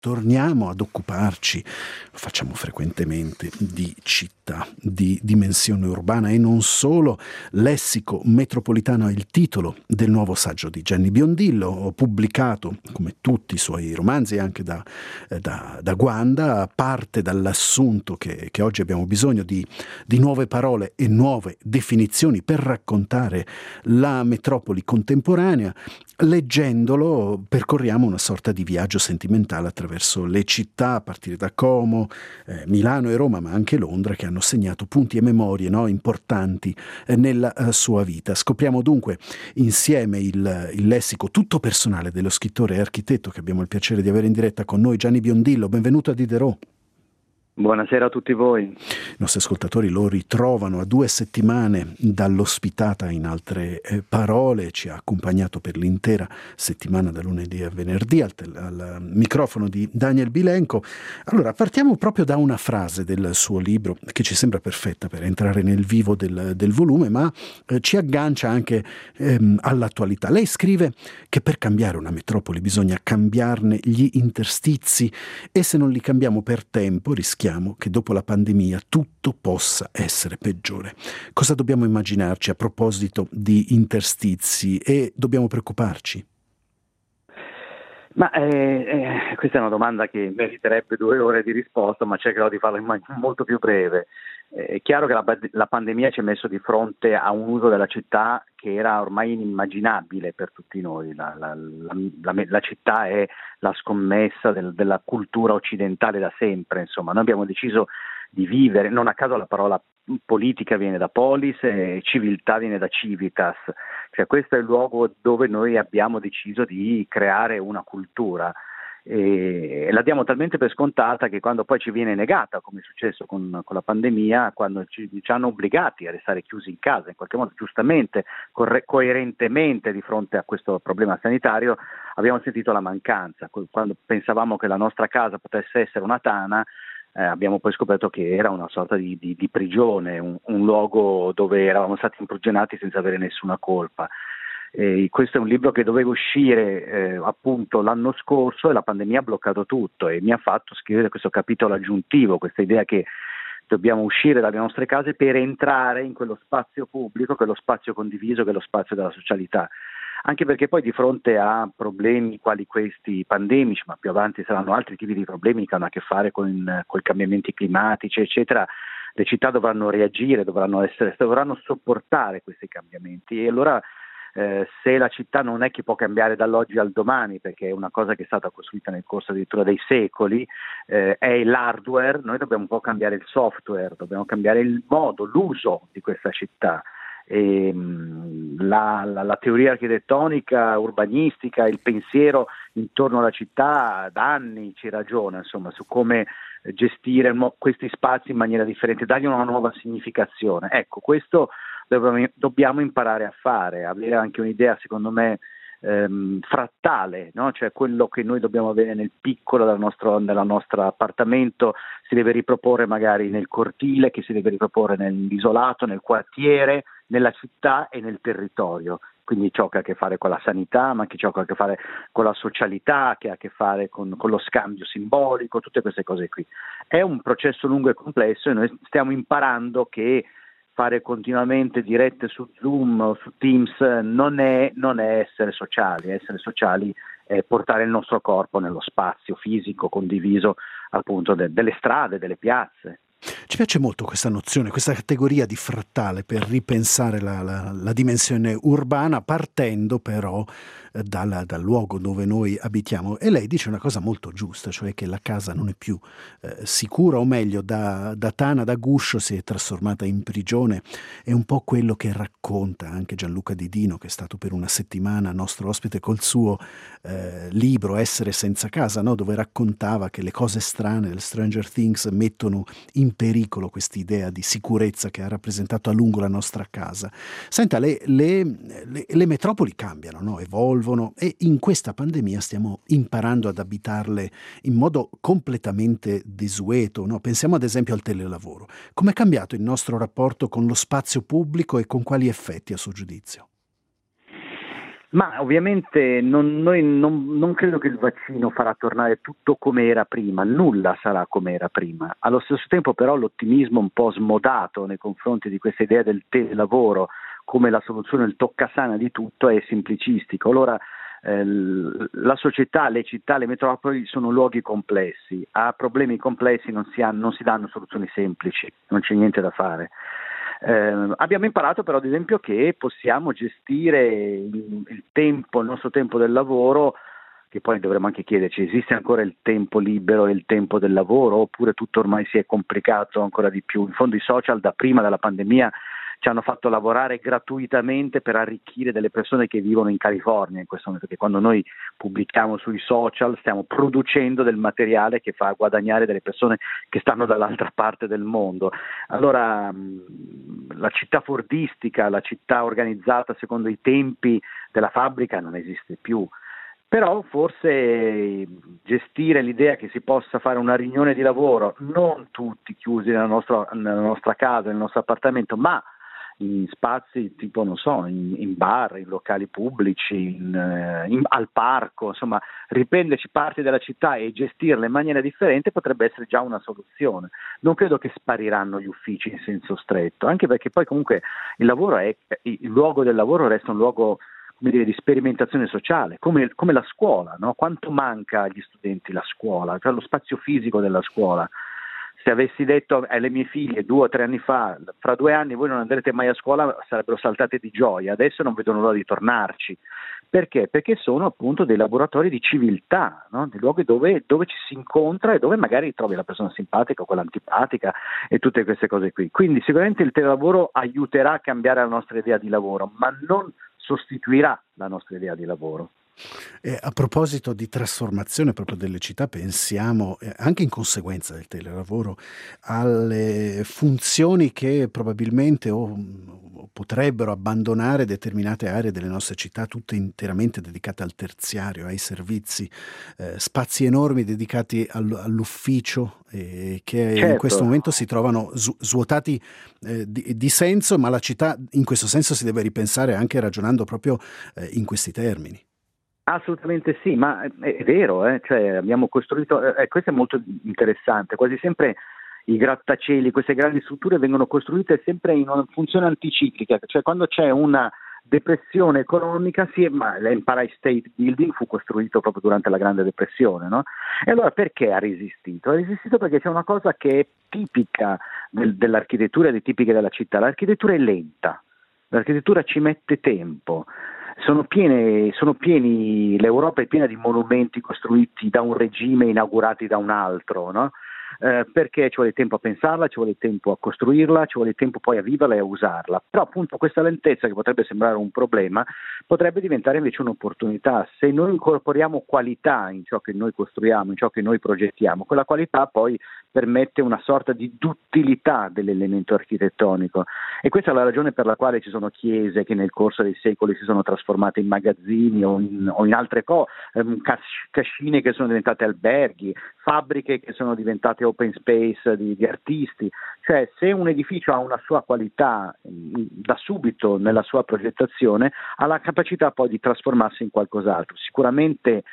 torniamo ad occuparci, lo facciamo frequentemente, di città, di dimensione urbana e non solo. Lessico metropolitano è il titolo del nuovo saggio di Gianni Biondillo, pubblicato come tutti i suoi romanzi anche da Guanda. Parte dall'assunto che oggi abbiamo bisogno di nuove parole e nuove definizioni per raccontare la metropoli contemporanea. Leggendolo percorriamo una sorta di viaggio sentimentale attraverso le città, a partire da Como, Milano e Roma, ma anche Londra, che hanno segnato punti e memorie, no, importanti nella sua vita. Scopriamo dunque insieme il lessico tutto personale dello scrittore e architetto che abbiamo il piacere di avere in diretta con noi, Gianni Biondillo. Benvenuto a Diderot. Buonasera a tutti voi. I nostri ascoltatori lo ritrovano a 2 settimane dall'ospitata in altre parole, ci ha accompagnato per l'intera settimana da lunedì a venerdì al microfono di Daniel Bilenco. Allora, partiamo proprio da una frase del suo libro che ci sembra perfetta per entrare nel vivo del volume, ma ci aggancia anche all'attualità. Lei scrive che per cambiare una metropoli bisogna cambiarne gli interstizi e se non li cambiamo per tempo rischiamo che dopo la pandemia tutto possa essere peggiore. Cosa dobbiamo immaginarci a proposito di interstizi e dobbiamo preoccuparci? Ma questa è una domanda che meriterebbe 2 ore di risposta, ma cercherò di farla in maniera molto più breve. È chiaro che la pandemia ci ha messo di fronte a un uso della città che era ormai inimmaginabile per tutti noi. La città è la scommessa della cultura occidentale da sempre. Insomma, noi abbiamo deciso di vivere, non a caso la parola politica viene da polis e civiltà viene da civitas, cioè questo è il luogo dove noi abbiamo deciso di creare una cultura. E la diamo talmente per scontata che quando poi ci viene negata, come è successo con la pandemia, quando ci hanno obbligati a restare chiusi in casa, in qualche modo giustamente, coerentemente di fronte a questo problema sanitario, abbiamo sentito la mancanza. Quando pensavamo che la nostra casa potesse essere una tana, abbiamo poi scoperto che era una sorta di prigione, un luogo dove eravamo stati imprigionati senza avere nessuna colpa. Questo è un libro che doveva uscire appunto l'anno scorso e la pandemia ha bloccato tutto e mi ha fatto scrivere questo capitolo aggiuntivo, questa idea che dobbiamo uscire dalle nostre case per entrare in quello spazio pubblico, che è lo spazio condiviso, che è lo spazio della socialità. Anche perché poi di fronte a problemi quali questi pandemici, ma più avanti saranno altri tipi di problemi che hanno a che fare con i cambiamenti climatici, eccetera, le città dovranno reagire, dovranno sopportare questi cambiamenti e allora se la città non è che può cambiare dall'oggi al domani, perché è una cosa che è stata costruita nel corso addirittura dei secoli, è l'hardware, noi dobbiamo un po' cambiare il software, dobbiamo cambiare il modo, l'uso di questa città. La teoria architettonica, urbanistica, il pensiero intorno alla città da anni ci ragiona, insomma, su come gestire questi spazi in maniera differente, dargli una nuova significazione. Ecco, questo dobbiamo imparare a fare, avere anche un'idea, secondo me, frattale, no? Cioè quello che noi dobbiamo avere nel piccolo del nostro appartamento si deve riproporre magari nel cortile, che si deve riproporre nell'isolato, nel quartiere, nella città e nel territorio. Quindi ciò che ha a che fare con la sanità, ma anche ciò che ha a che fare con la socialità, che ha a che fare con lo scambio simbolico, tutte queste cose qui. È un processo lungo e complesso e noi stiamo imparando che fare continuamente dirette su Zoom o su Teams non è essere sociali è portare il nostro corpo nello spazio fisico condiviso appunto delle strade, delle piazze. Ci piace molto questa nozione, questa categoria di frattale per ripensare la dimensione urbana, partendo però dal luogo dove noi abitiamo. E lei dice una cosa molto giusta, cioè che la casa non è più sicura, o meglio, da tana, da guscio si è trasformata in prigione. È un po' quello che racconta anche Gianluca Didino, che è stato per una settimana nostro ospite col suo libro Essere senza casa, no? Dove raccontava che le cose strane, le Stranger Things, mettono in pericolo quest'idea di sicurezza che ha rappresentato a lungo la nostra casa. Senta, le metropoli cambiano, no? Evolvono, e in questa pandemia stiamo imparando ad abitarle in modo completamente desueto, no? Pensiamo ad esempio al telelavoro. Com'è cambiato il nostro rapporto con lo spazio pubblico e con quali effetti, a suo giudizio? Ma ovviamente non credo che il vaccino farà tornare tutto come era prima, nulla sarà come era prima. Allo stesso tempo però l'ottimismo un po' smodato nei confronti di questa idea del telelavoro come la soluzione, il toccasana di tutto è semplicistico. Allora la società, le città, le metropoli sono luoghi complessi, a problemi complessi non si danno soluzioni semplici, non c'è niente da fare. Abbiamo imparato però ad esempio che possiamo gestire il nostro tempo del lavoro, che poi dovremmo anche chiederci, esiste ancora il tempo libero e il tempo del lavoro oppure tutto ormai si è complicato ancora di più? In fondo i social da prima della pandemia ci hanno fatto lavorare gratuitamente per arricchire delle persone che vivono in California in questo momento, perché quando noi pubblichiamo sui social stiamo producendo del materiale che fa guadagnare delle persone che stanno dall'altra parte del mondo. Allora la città fordistica, la città organizzata secondo i tempi della fabbrica non esiste più. Però forse gestire l'idea che si possa fare una riunione di lavoro, non tutti chiusi nella nostra casa, nel nostro appartamento, ma in spazi tipo, non so, in bar, in locali pubblici, al parco, insomma, riprenderci parti della città e gestirle in maniera differente potrebbe essere già una soluzione. Non credo che spariranno gli uffici in senso stretto, anche perché poi comunque il luogo del lavoro resta un luogo, come dire, di sperimentazione sociale, come la scuola, no? Quanto manca agli studenti la scuola, cioè lo spazio fisico della scuola. Se avessi detto alle mie figlie 2 o 3 anni fa, fra 2 anni voi non andrete mai a scuola, sarebbero saltate di gioia. Adesso non vedono l'ora di tornarci. Perché? Perché sono appunto dei laboratori di civiltà, no? Dei luoghi dove ci si incontra e dove magari trovi la persona simpatica o quella antipatica e tutte queste cose qui. Quindi sicuramente il telelavoro aiuterà a cambiare la nostra idea di lavoro, ma non sostituirà la nostra idea di lavoro. A proposito di trasformazione proprio delle città, pensiamo, anche in conseguenza del telelavoro, alle funzioni che probabilmente o potrebbero abbandonare determinate aree delle nostre città, tutte interamente dedicate al terziario, ai servizi, spazi enormi dedicati all'ufficio, che Certo. In questo momento si trovano svuotati di senso, ma la città in questo senso si deve ripensare anche ragionando proprio in questi termini. Assolutamente sì, ma è vero, cioè abbiamo costruito, questo è molto interessante, quasi sempre i grattacieli, queste grandi strutture vengono costruite sempre in una funzione anticiclica, cioè quando c'è una depressione economica, ma l'Empire State Building fu costruito proprio durante la Grande Depressione, no? E allora perché ha resistito? Ha resistito perché c'è una cosa che è tipica dell'architettura ed è tipica della città, l'architettura è lenta, l'architettura ci mette tempo. Sono pieni, l'Europa è piena di monumenti costruiti da un regime, inaugurati da un altro, no? Perché ci vuole tempo a pensarla, ci vuole tempo a costruirla, ci vuole tempo poi a viverla e a usarla. Però appunto questa lentezza, che potrebbe sembrare un problema, potrebbe diventare invece un'opportunità. Se noi incorporiamo qualità in ciò che noi costruiamo, in ciò che noi progettiamo, quella qualità poi permette una sorta di duttilità dell'elemento architettonico. E questa è la ragione per la quale ci sono chiese che nel corso dei secoli si sono trasformate in magazzini o in altre cose, cascine che sono diventate alberghi, fabbriche che sono diventate open space di artisti. Cioè, se un edificio ha una sua qualità da subito nella sua progettazione, ha la capacità poi di trasformarsi in qualcos'altro. Sicuramente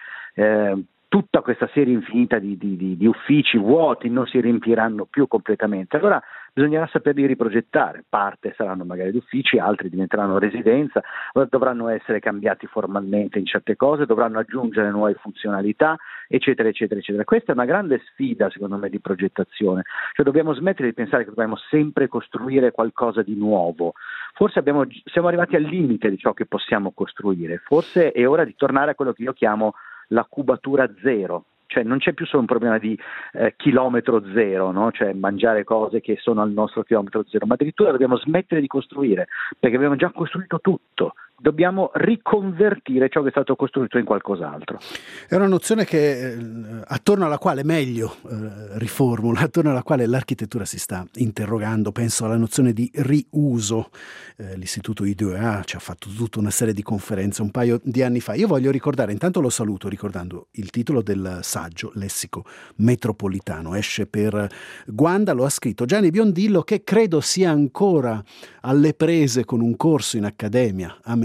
tutta questa serie infinita di uffici vuoti non si riempiranno più completamente. Allora bisognerà saperli riprogettare, parte saranno magari uffici, altri diventeranno residenza, dovranno essere cambiati formalmente in certe cose, dovranno aggiungere nuove funzionalità, eccetera, eccetera, eccetera. Questa è una grande sfida, secondo me, di progettazione, cioè dobbiamo smettere di pensare che dobbiamo sempre costruire qualcosa di nuovo. Forse siamo arrivati al limite di ciò che possiamo costruire, forse è ora di tornare a quello che io chiamo la cubatura zero, cioè non c'è più solo un problema di chilometro zero, no? Cioè mangiare cose che sono al nostro chilometro zero, ma addirittura dobbiamo smettere di costruire, perché abbiamo già costruito tutto. Dobbiamo riconvertire ciò che è stato costruito in qualcos'altro. È una nozione che attorno alla quale riformula, attorno alla quale l'architettura si sta interrogando. Penso alla nozione di riuso. L'Istituto I2A ci ha fatto tutta una serie di conferenze un paio di anni fa. Io voglio ricordare, intanto lo saluto ricordando il titolo del saggio, Lessico metropolitano, esce per Guanda, lo ha scritto Gianni Biondillo, che credo sia ancora alle prese con un corso in accademia a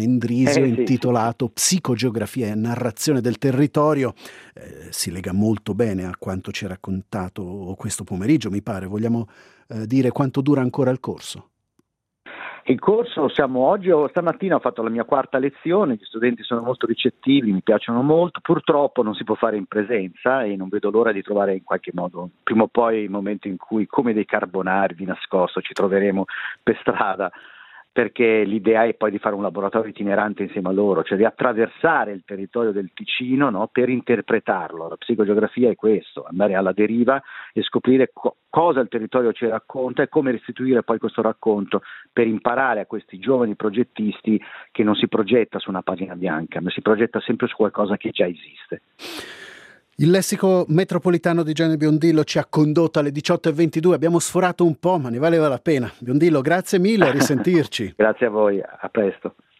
Endrisio, Sì, intitolato Psicogeografia e narrazione del territorio. Si lega molto bene a quanto ci ha raccontato questo pomeriggio, mi pare. Vogliamo dire quanto dura ancora il corso? Il corso stamattina ho fatto la mia quarta lezione, gli studenti sono molto ricettivi, mi piacciono molto, purtroppo non si può fare in presenza e non vedo l'ora di trovare in qualche modo, prima o poi, il momento in cui come dei carbonari di nascosto ci troveremo per strada, perché l'idea è poi di fare un laboratorio itinerante insieme a loro, cioè di attraversare il territorio del Ticino, no, per interpretarlo. La psicogeografia è questo, andare alla deriva e scoprire cosa il territorio ci racconta e come restituire poi questo racconto per imparare a questi giovani progettisti che non si progetta su una pagina bianca, ma si progetta sempre su qualcosa che già esiste. Il lessico metropolitano di Gianni Biondillo ci ha condotto alle 18:22, abbiamo sforato un po', ma ne valeva la pena. Biondillo, grazie mille, a risentirci. Grazie a voi, a presto.